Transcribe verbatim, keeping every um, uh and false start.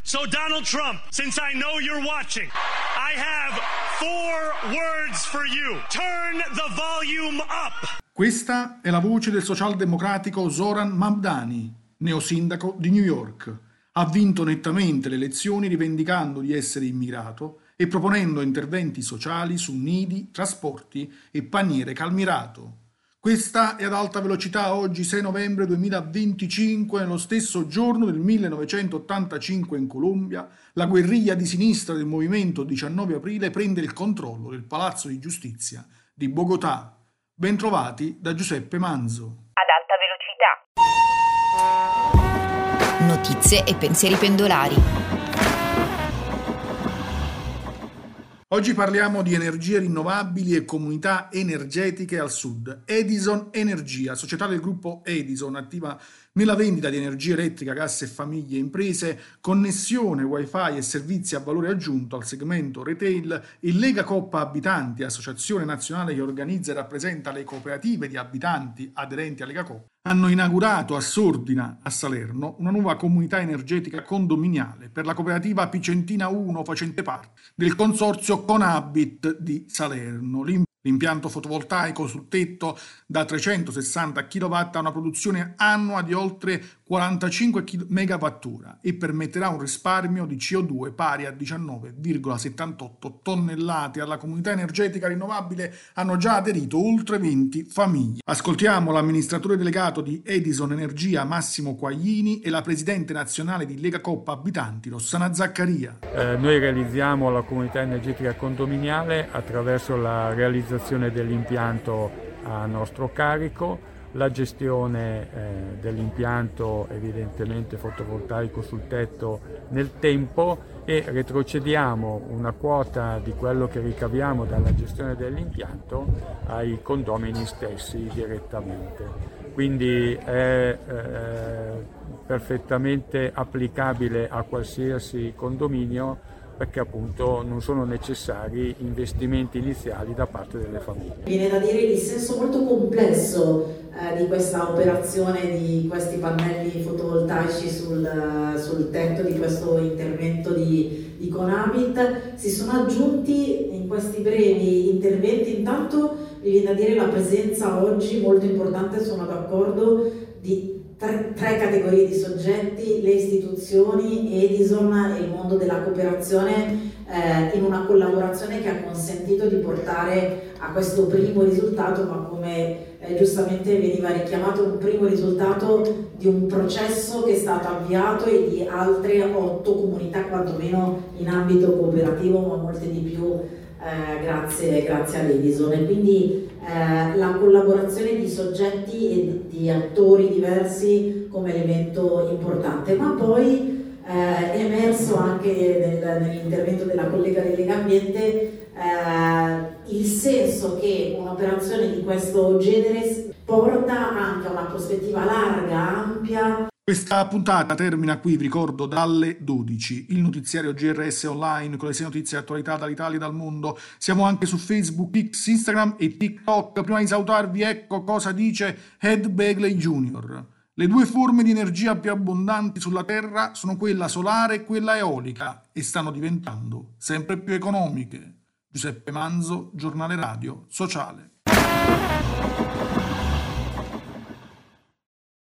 So Donald Trump, since I know you're watching, I have four words for you. Turn the volume up. Questa è la voce del socialdemocratico Zoran Mamdani, neosindaco di New York. Ha vinto nettamente le elezioni rivendicando di essere immigrato e proponendo interventi sociali su nidi, trasporti e paniere calmirato. Questa è Ad Alta Velocità, oggi sei novembre duemilaventicinque, nello stesso giorno del millenovecentottantacinque in Colombia, la guerriglia di sinistra del movimento diciannove aprile prende il controllo del Palazzo di Giustizia di Bogotà. Bentrovati da Giuseppe Manzo. Ad Alta Velocità. Notizie e pensieri pendolari. Oggi parliamo di energie rinnovabili e comunità energetiche al sud. Edison Energia, società del gruppo Edison, attiva nella vendita di energia elettrica, gas e famiglie e imprese, connessione, wifi e servizi a valore aggiunto al segmento retail. Il Lega Coppa Abitanti, associazione nazionale che organizza e rappresenta le cooperative di abitanti aderenti a Lega Coppa, hanno inaugurato a Sordina, a Salerno, una nuova comunità energetica condominiale per la cooperativa Picentina uno facente parte del consorzio Conabit di Salerno. L'impianto fotovoltaico sul tetto da trecentosessanta chilowatt ha una produzione annua di oltre quarantacinque megawattora e permetterà un risparmio di C O due pari a diciannove virgola settantotto tonnellate. Alla comunità energetica rinnovabile hanno già aderito oltre venti famiglie. Ascoltiamo l'amministratore delegato di Edison Energia Massimo Quaglini e la presidente nazionale di Lega Coppa Abitanti Rossana Zaccaria. Eh, noi realizziamo la comunità energetica condominiale attraverso la realizzazione dell'impianto a nostro carico, la gestione eh, dell'impianto evidentemente fotovoltaico sul tetto nel tempo e retrocediamo una quota di quello che ricaviamo dalla gestione dell'impianto ai condomini stessi direttamente. Quindi è eh, perfettamente applicabile a qualsiasi condominio, perché appunto non sono necessari investimenti iniziali da parte delle famiglie. Viene da dire il senso molto complesso eh, di questa operazione, di questi pannelli fotovoltaici sul, sul tetto, di questo intervento di, di Conabit. Si sono aggiunti in questi brevi interventi, intanto mi viene da dire la presenza oggi molto importante, sono d'accordo, di Tre, tre categorie di soggetti: le istituzioni, Edison e il mondo della cooperazione, eh, in una collaborazione che ha consentito di portare a questo primo risultato, ma come eh, giustamente veniva richiamato, un primo risultato di un processo che è stato avviato e di altre otto comunità, quantomeno in ambito cooperativo, ma molte di più eh, grazie, grazie all'Edison. E quindi Eh, la collaborazione di soggetti e di attori diversi come elemento importante, ma poi eh, è emerso anche nel, nell'intervento della collega di Lega Ambiente eh, il senso che un'operazione di questo genere porta anche a una prospettiva larga, ampia. Questa puntata termina qui, vi ricordo, dalle dodici. Il notiziario G R S Online con le sei notizie e attualità dall'Italia e dal mondo. Siamo anche su Facebook, X, Instagram e TikTok. Prima di salutarvi, ecco cosa dice Ed Begley Junior Le due forme di energia più abbondanti sulla Terra sono quella solare e quella eolica e stanno diventando sempre più economiche. Giuseppe Manzo, Giornale Radio Sociale.